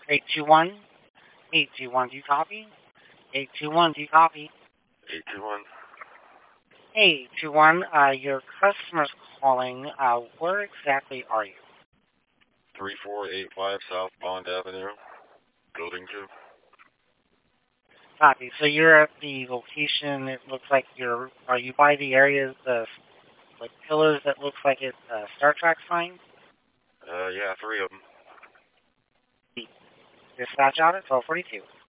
821. 821, do you copy? 821, do you copy? 821. 821, your customer's calling. Where exactly are you? 3485 South Bond Avenue, Building 2. Copy. So you're at the location. It looks like are you by the area, the like pillars that looks like it's a Star Trek sign? Yeah, 3 of them. Dispatch out at 1242.